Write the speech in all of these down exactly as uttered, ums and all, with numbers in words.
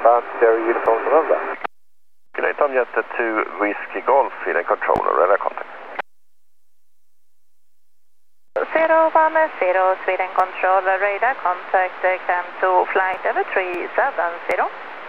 Bound Sierra Uniform November. Good day, Tom Jet to Whiskey Golf, feeding controller, radar contact. Zero one zero, Sweden controller, radar contact, climb to flight level three seven zero.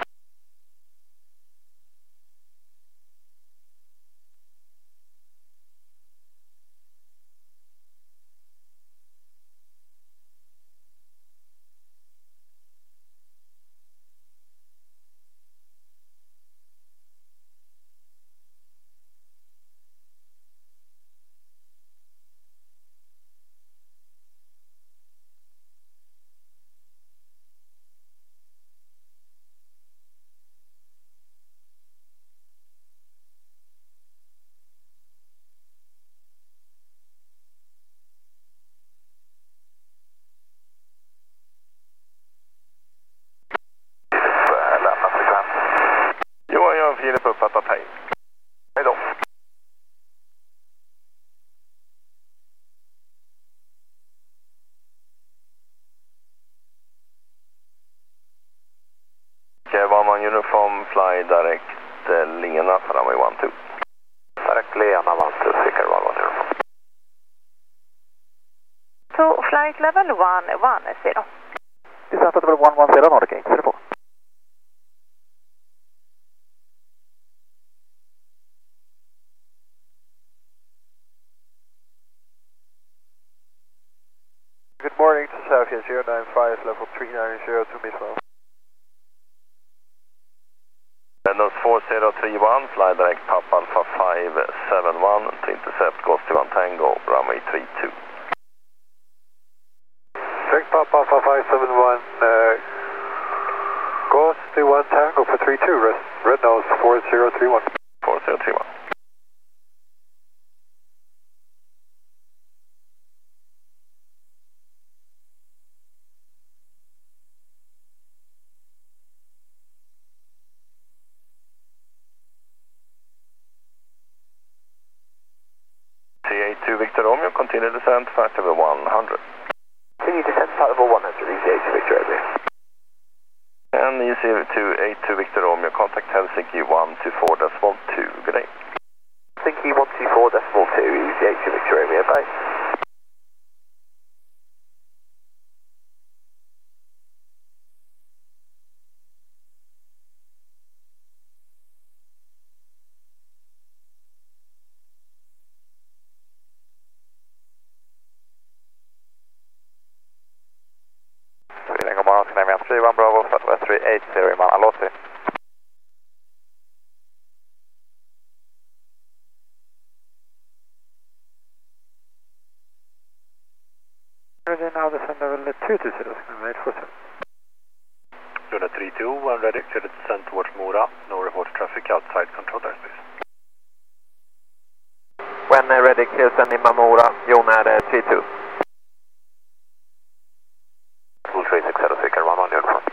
Johan, jag har Filip uppfattat, hej. Hej då. Okay, one one uniform, fly direct uh, Lena för runway one two. Direct Lena one two, Sticker one one uniform. To flight level one one zero. Descent level one one zero, Nordic eight zero four. Good morning to Southwest zero nine five, level three nine zero to Miss Windows four zero three one, fly direct Papa Alpha five seven one to intercept Ghosty one Tango, runway three two. Direct Papa Alpha five seven one, uh, Ghosty one Tango for three two, red, red nose four zero three one. four zero three one. C A two Victor Romeo, continue descent, flight level one hundred. Continue descent, flight level one hundred, E C A two Victor Romeo. And E C A two Victor Romeo, contact Helsinki one two four decimal two, good day. Helsinki one two four decimal two, E C A two Victor Romeo, bye. God morgon, Scandinavian three one Bravo, Southwest three eight zero i Manalotti. Ready now, descend level two two zero, Scandinavian eight four seven. Luna three two, one ready, clear to descend towards Mora, no report traffic outside controlled airspace. When ready, clear send in Mora, Jona three two. Full three six zero, Sticker one one uniform.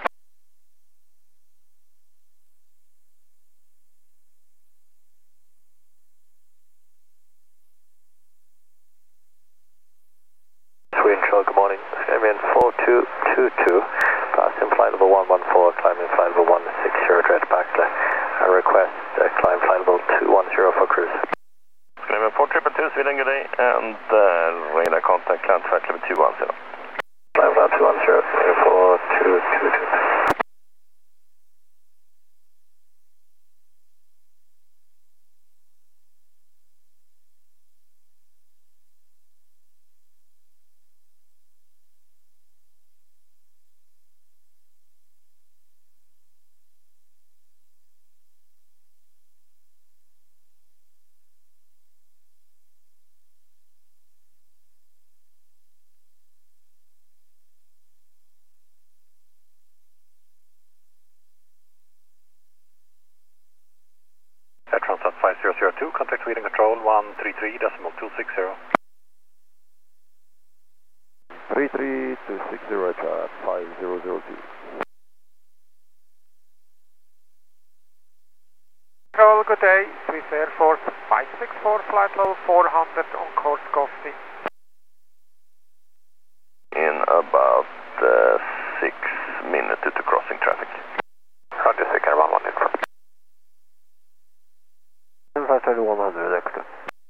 Swing control, good morning. Scandinavian four two two two, passing flight level one one four, climbing flight level one six zero, direct back to I request uh, climb flight level two one zero for cruise. Scandinavian four two two, Sweden, good day, and uh, radar contact, climb flight level two one zero. Climb flight two one zero, four two two two. Air Transat five zero zero two, contact Sweden control one three three decimal two six zero. three three two six zero, at five zero zero two. Control, good day, Swiss Air Force five six four, flight level four hundred on course Ghosty. In about uh, six minutes to crossing traffic. Roger, six thirty one hundred extra.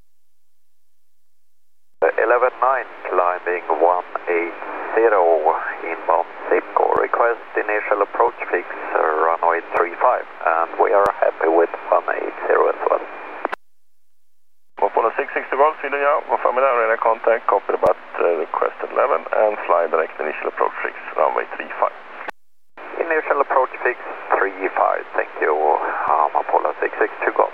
eleven nine, climbing one eighty, inbound Simco, request initial approach fix, uh, runway three five, and we are happy with one eighty as well. Apollo six sixty World, Sweden, yeah, one familiar, radar contact, copy about uh, requested eleven, and fly direct initial approach fix, runway three five. Initial approach fix, three five, thank you, um, Apollo six sixty Golf.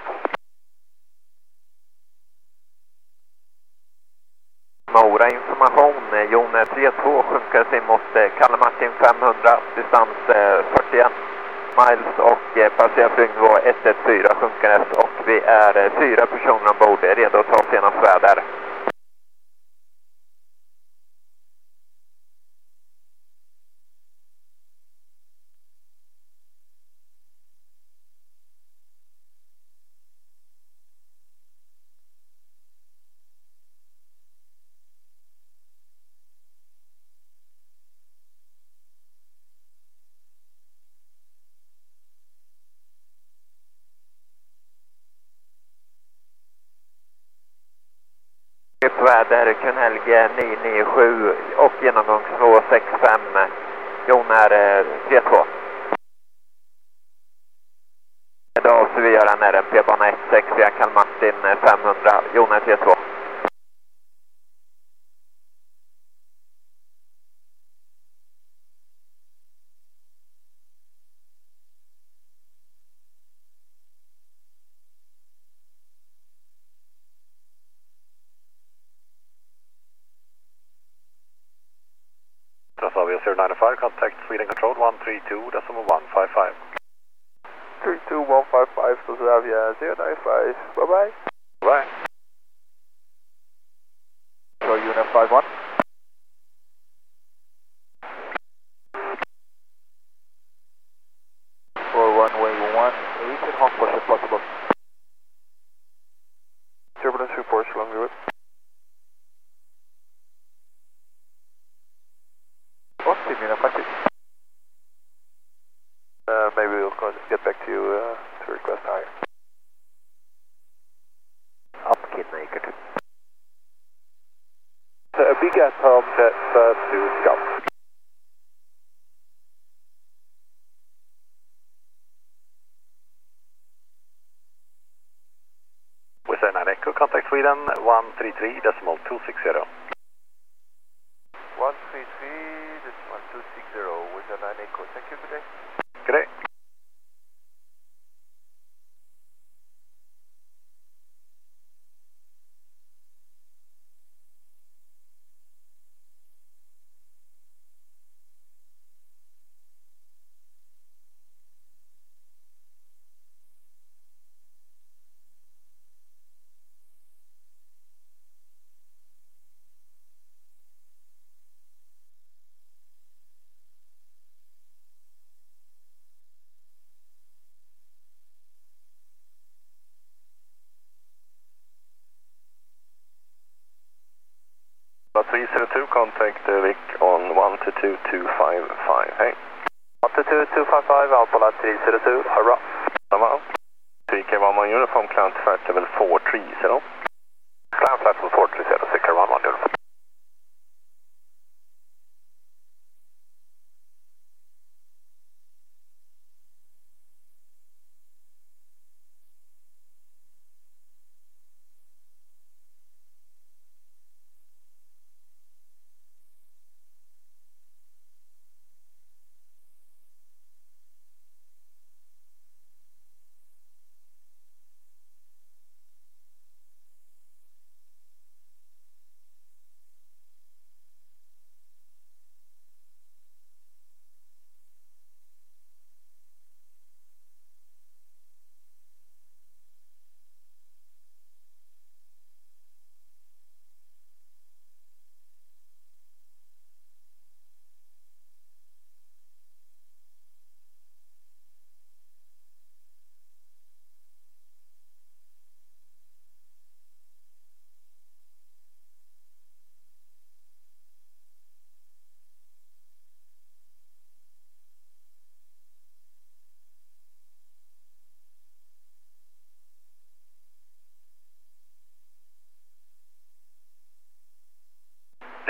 Mora information, Jon tre två sjunker sim mot Kalle Martin femhundra, distans fyrtioen miles och passerar flygnivå ett ett fyra sjunkares och vi är fyra personer ombord, redo att ta oss genom väder. Väder Kunhelge nio nio sju och genomgång två sex fem, Jon är tre två. Idag avser vi göra en R M P-bana ett sex via Karl Martin femhundra, Jon är tre två. Transavia zero nine five, contact Sweden Control one three two decimal one five five. three two one five five, Transavia zero nine five, bye bye. Bye. So unit five one. For runway one eight and Hong Kong if possible. Turbulence reports along the route. Uh, maybe we'll get back to you uh, to request higher. Up kid naked. Uh, big gas home set uh, to Scott. With a nine Echo, contact Sweden one three three decimal two six zero. one three three decimal two six zero with a nine Echo. Thank you, good day. Good day. three zero two, contact uh, Vic on one two two two five five, hey. one two two two five five, Alpha three zero two, hurrah. Samma. three K one one uniform, climb to flight level four three zero. Climb flight level four three zero, Siccar one one uniform.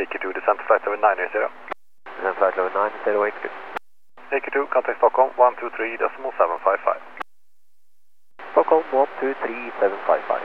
A Q two, descent flight level nine zero. Descent flight level nine zero, A Q two. A Q two, contact Stockholm, one two three decimal seven five five. Stockholm, one two three seven five five.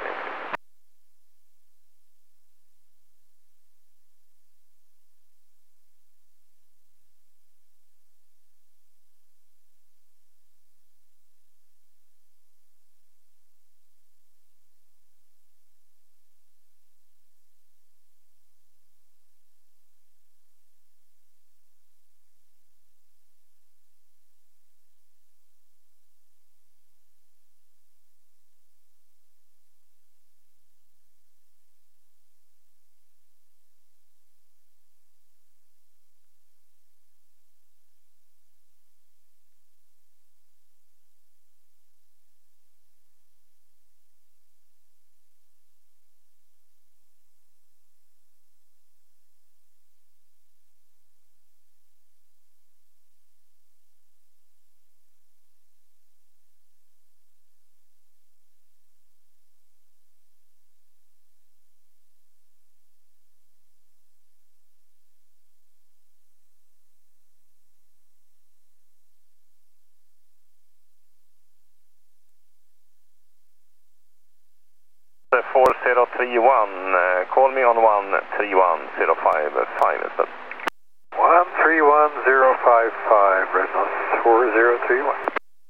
four zero three one, uh, call me on one three one zero five five instead. one three one zero five five, Reynolds, four zero three one.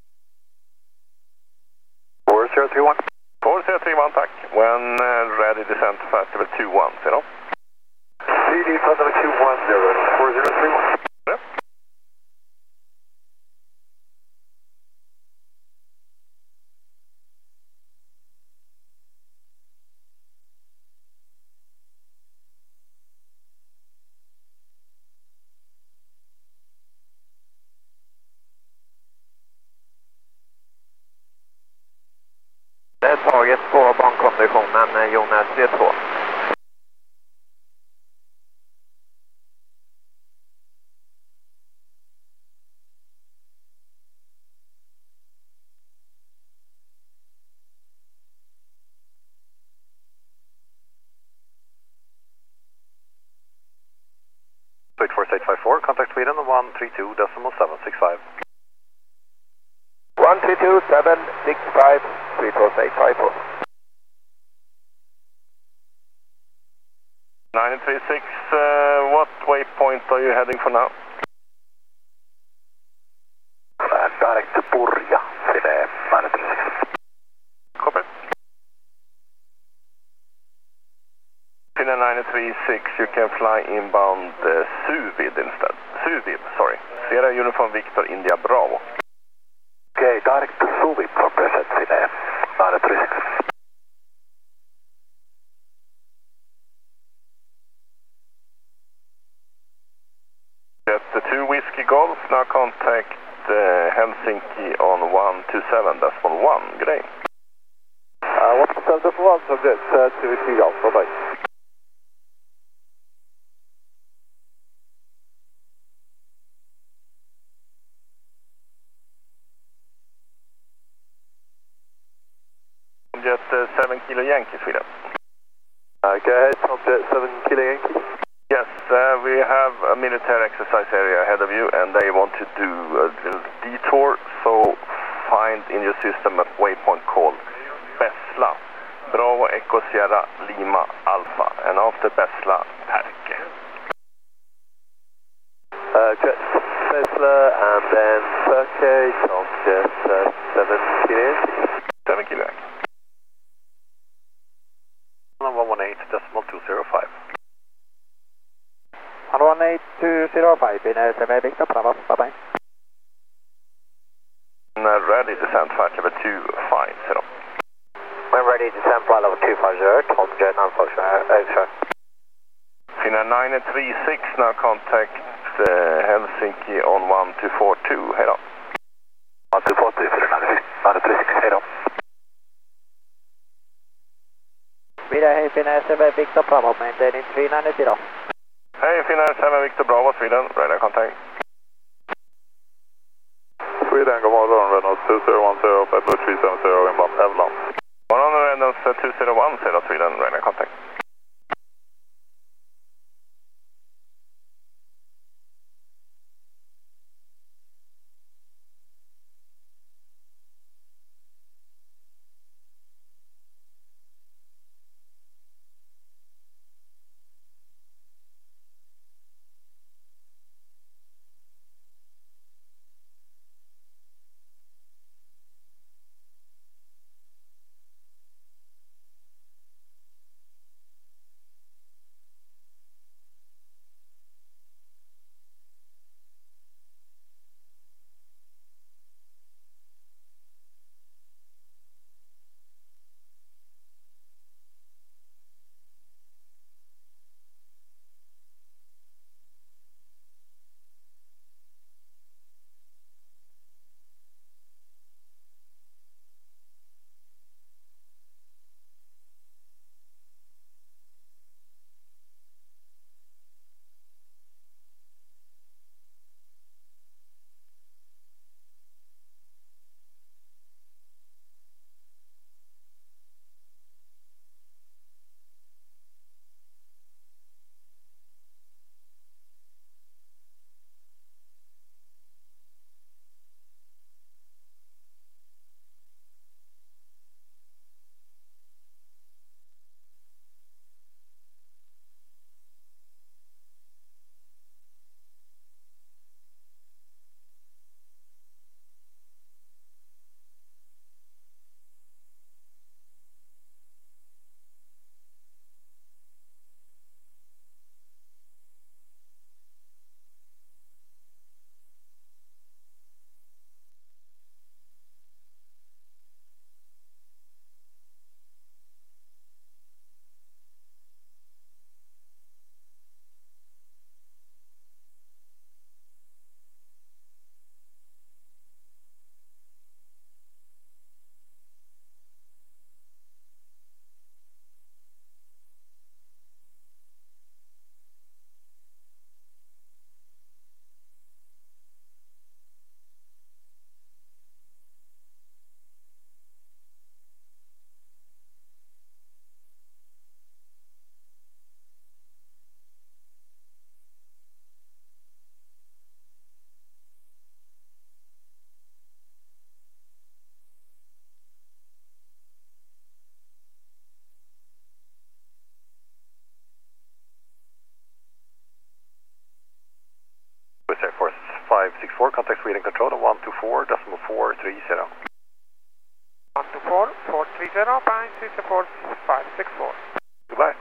four zero three one. four zero three one, tack. When uh, ready, descent flight level two one zero. C D flight level two one zero, four zero three one. Yep. Det är taget på bankonditionen, Jonas tre två. Flight four eight five four, contact Sweden, one three two decimal seven six five. one three two seven six five, three four eight five four. nine three six, uh, what waypoint are you heading for now? Uh, direct to Purja, Finnair nine three six. Copy. Finnair nine three six, you can fly inbound uh, Suvid instead. Suvid, sorry. Sierra Uniform Victor India Bravo. Okay, direct to Suvid for present, Finnair nine three six. At the two Whiskey Golf, now contact uh, Helsinki on one two seven decimal one, great. Uh, one two seven decimal one, subject uh, to Whiskey Golf, bye-bye. Jet uh, seven Kilo Yankee, Sweden. Uh, go ahead, subject seven Kilo Yankee. Yes, uh, we have a military exercise area ahead of you and they want to do a little detour, so find in your system a waypoint called Besla. Bravo Echo Sierra Lima Alpha, and after Besla, Perke. Uh, jet Besla and then Perke, subject uh, seven Kilo Yankee. seven Kilo Yankee. one one eight decimal two zero five. one one eight two zero five, Finnair seven Victor Bravo, bye-bye. Uh, ready, descent flight level two five zero. When ready, descent flight level two five zero, Tom Jet nine five zero. Finnair nine three six, now contact uh, Helsinki on one two four two, hej då. one two four two, Finnair nine three six, hej då. Vidare, hej Finnair seven Victor Bravo, maintaining three nine zero. Hey, Finnair seven Victor Bravo, Sweden, ready contact. Sweden, god morgon, Reynolds two zero one zero, Pepper three seven zero, inbound Evlon. Morgon, Reynolds two zero one zero, Sweden, ready contact. four, contact Sweden Control on one two four decimal four three zero. one two four, four three zero, bind two support five six four. Goodbye.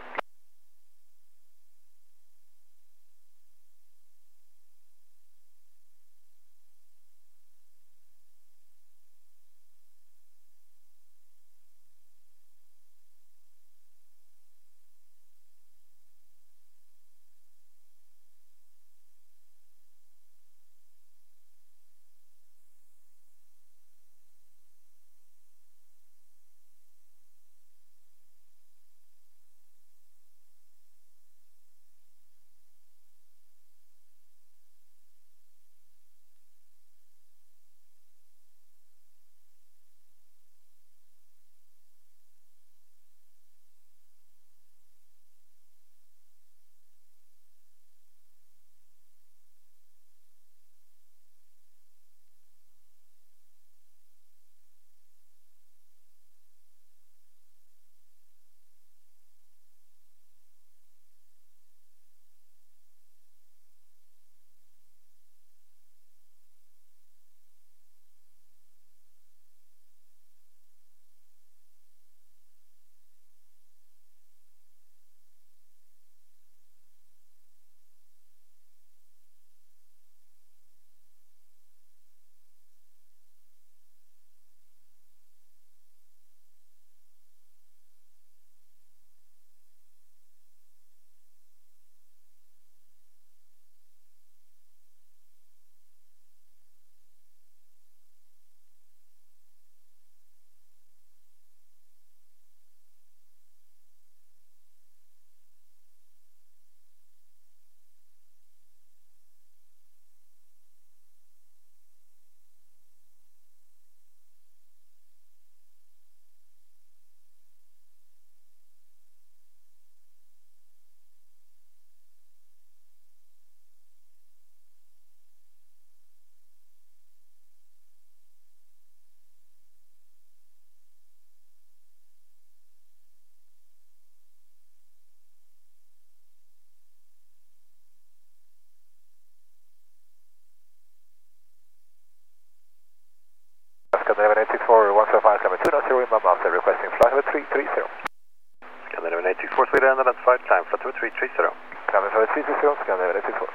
Scandinavian eight six four, one seven five, coming two nine zero in my mouth, requesting flight level three three zero. Scandinavian eight six four, Sweden, identified, climb flight level three three zero. Coming flight three three zero, Scandinavian eight six four.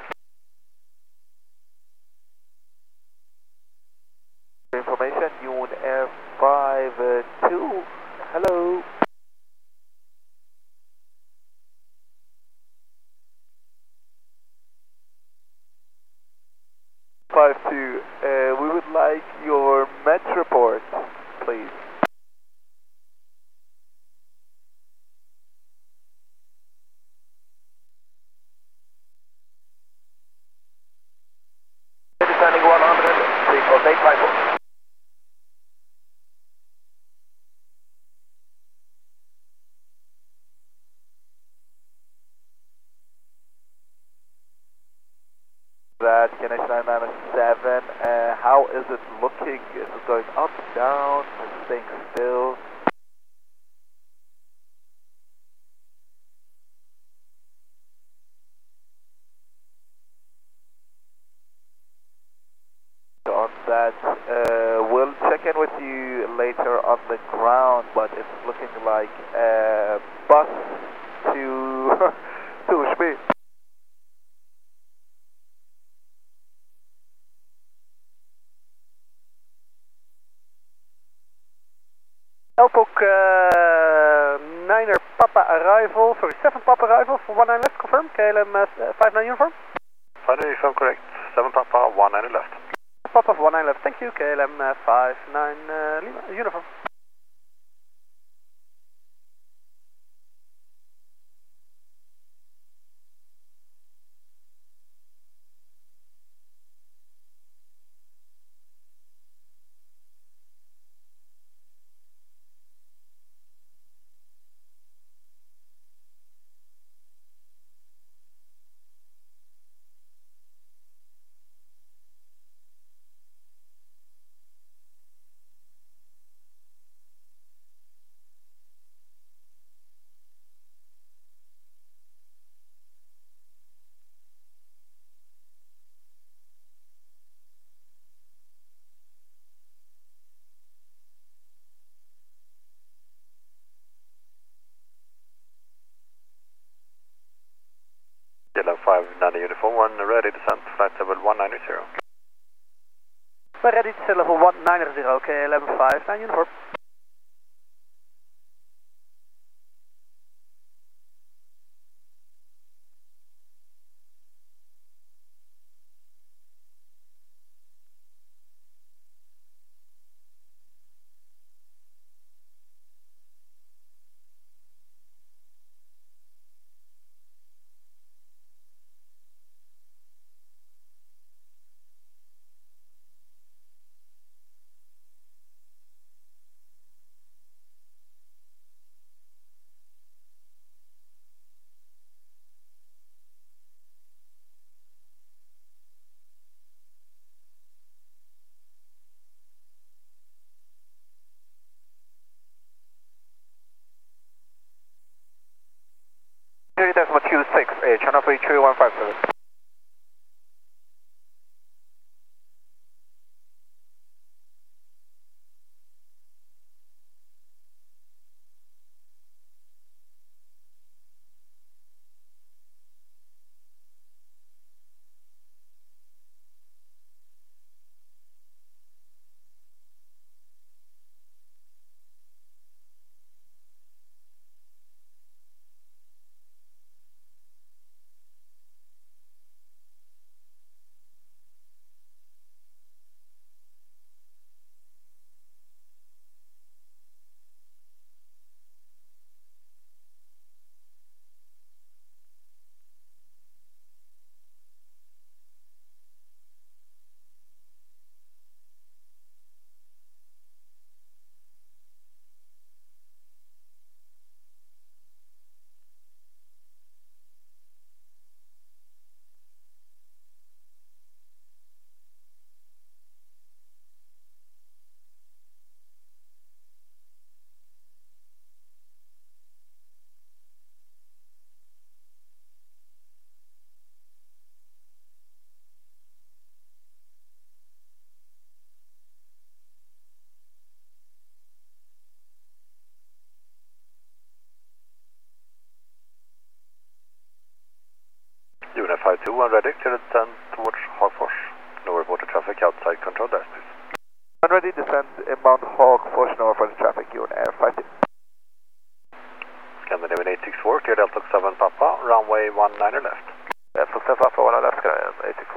Information, Jon Air five two, hello. five two, uh, we would like your match report, please. Descending one hundred, three four eight five four. That Connection nine nine seven, uh, how is it looking? Is it going up, down, is it staying still? On that, uh, we'll check in with you later on the ground, but it's looking like a bus to Torsby. Elpok uh, niner Papa arrival, sorry, seven Papa arrival for one nine left, confirm, K L M uh, five nine uniform. five nine uniform, correct, seven Papa, one nine left. Papa one nine left, thank you, K L M uh, five nine uh, Lima, uniform. one ready descent, flight level one nine zero. We're ready to set level one nine zero, K L M five nine uniform. Decimal two six, uh, channel three three one five seven. Unit five two one ready, clear to descend towards Hagfors. No reported traffic outside control desk, please. one ready, descend inbound Hagfors, north for the traffic, unit Air five two. Scandinavian eight six four, clear Delta seven Papa, runway one niner left. Delta seven Papa, one left, eight six four.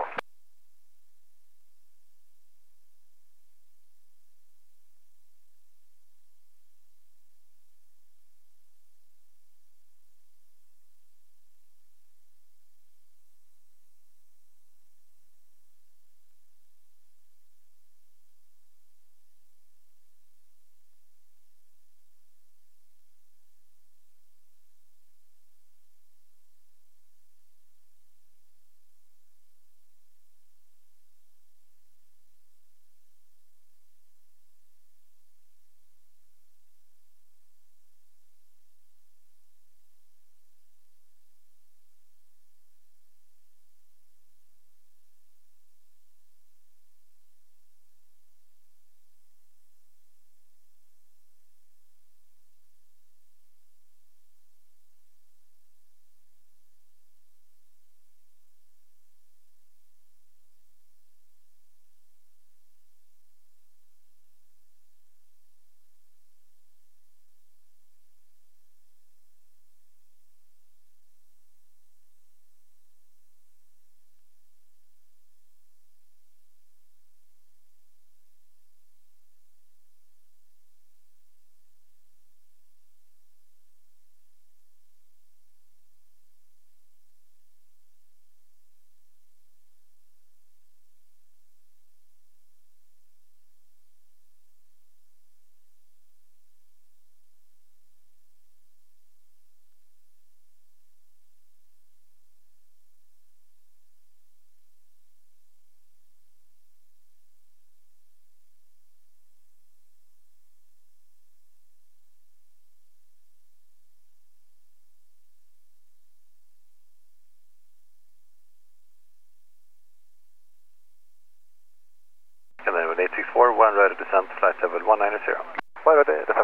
Scandinavian eight six four, one ready descent, flight level one niner zero. one ready,